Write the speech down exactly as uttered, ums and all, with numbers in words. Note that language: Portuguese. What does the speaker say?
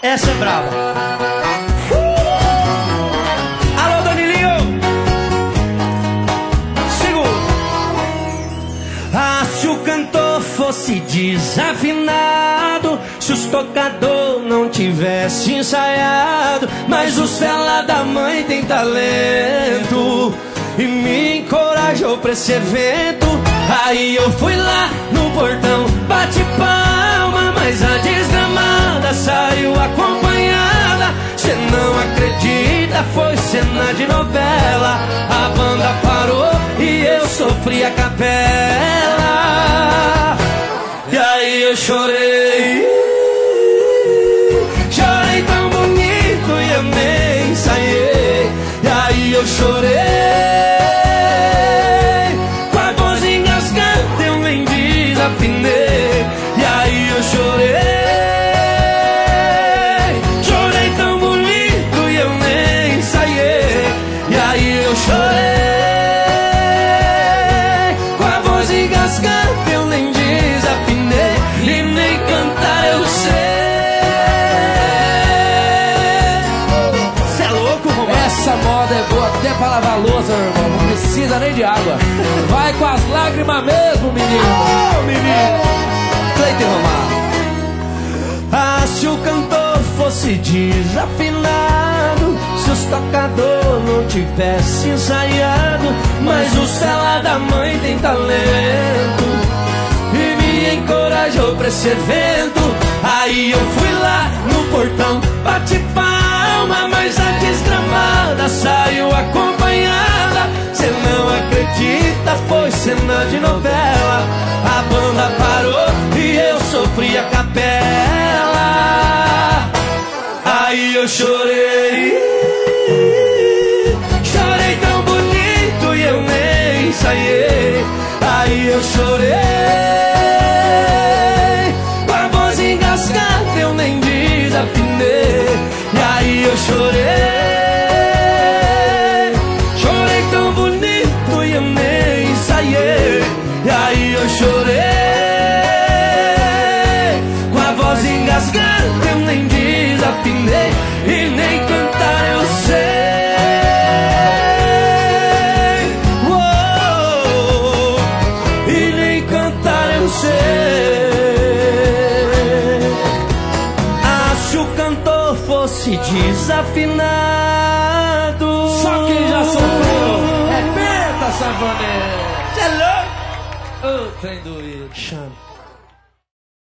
Essa é brava. Uh! Alô, Danilinho. Segura. Ah, se o cantor fosse desafinado, se os tocador não tivesse ensaiado, mas os fela da mãe tem talento e me encorajou pra esse evento. Aí eu fui lá no portão, bate palma, mas a desgramada saiu acompanhada. Cê não acredita, foi cena de novela. A banda parou e eu sofri a capela. E aí eu chorei, chorei tão bonito e eu nem ensaiei. E aí eu chorei, desafinei, e aí eu chorei, chorei tão bonito e eu nem ensaiei. E aí eu chorei, com a voz engasgada eu nem desafinei, e nem cantar eu sei. Cê é louco, Romão? Essa moda é boa até pra lavar louça, meu irmão. Não precisa nem de água. Vai com as lágrimas mesmo, menino. Oh, menino. Cleiton Romário. Ah, se o cantor fosse desafinado, se os tocador não tivesse ensaiado, mas o fela da mãe tem talento e me encorajou pra esse evento. Aí eu fui lá no portão, bate palma, mas a desgramada saiu acompanhada. Cê não acredita, foi cena de novela. A banda parou e eu sofri a capela. Aí eu chorei, chorei tão bonito e eu nem ensaiei. Aí eu chorei, com a voz engasgada eu nem desafinei. E aí eu chorei, chorei tão bonito e eu nem ensaiei. E aí eu chorei, com a voz engasgada eu nem desafinei, e nem cantar eu sei. Uou, e nem cantar eu sei. Ah, se o cantor fosse desafinado, Só quem já sofreu é penta, Savanê. Cê é louco? Ô, trem doído. Chama.